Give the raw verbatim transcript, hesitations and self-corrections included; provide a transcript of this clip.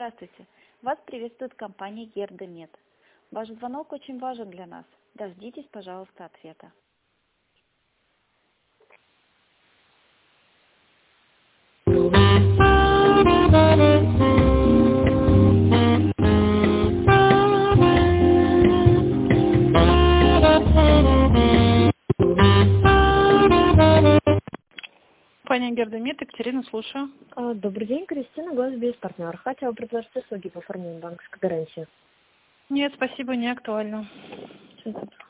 Здравствуйте. Вас приветствует компания Гердамед. Ваш звонок очень важен для нас. Дождитесь, пожалуйста, ответа. Компания Гердамед, Екатерина, слушаю. А, Добрый день, Кристина, Госбиз партнер. Хотела предложить услуги по оформлению банковской гарантии. Нет, спасибо, не актуально. Всё, добро.